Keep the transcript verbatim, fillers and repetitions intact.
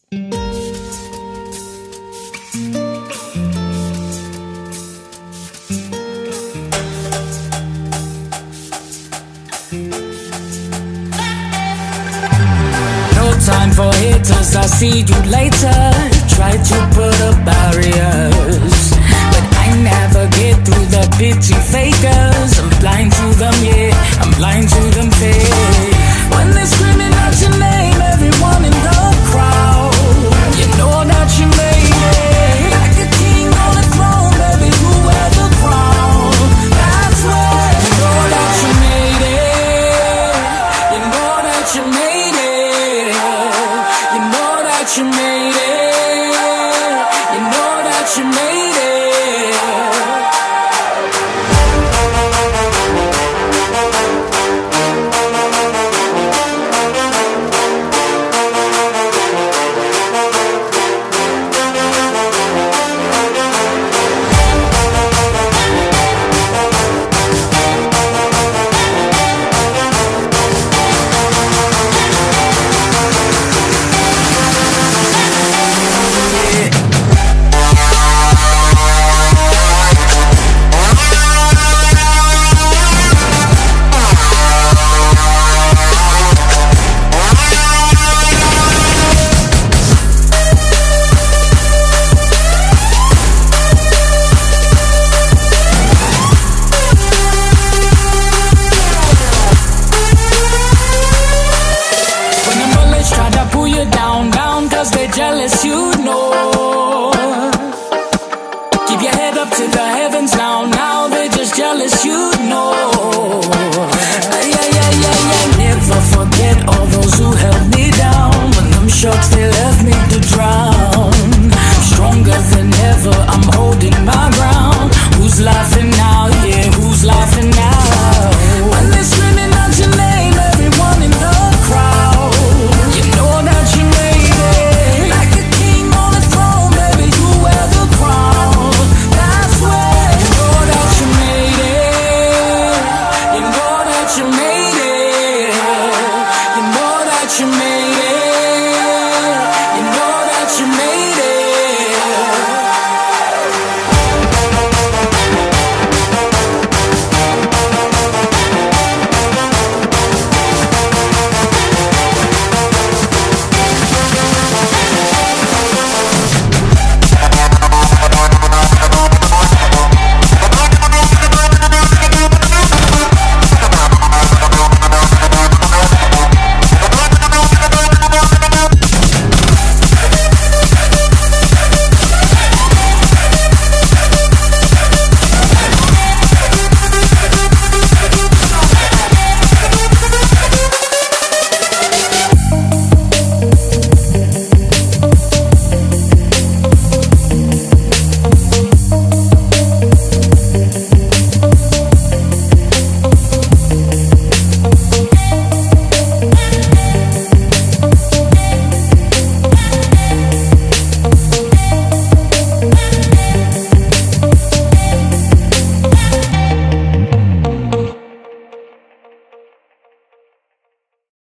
Time for haters, I'll see you later. Try to put up barriers, but I never get through the pity fakers. I'm blind to them, yeah, I'm blind to them fake. When they're screaming out your name, everyone in the crowd, you know that you made it. Like a king on a throne, baby, you wear the crown. That's when you know that you made it. You know that you made it. You made it. You know that you made it. Jealous, you know. Keep your head up to the heavens now. Now they're just jealous, you know. Ay, ay, ay, ay, ay. Never forget all those who held me down when them shots.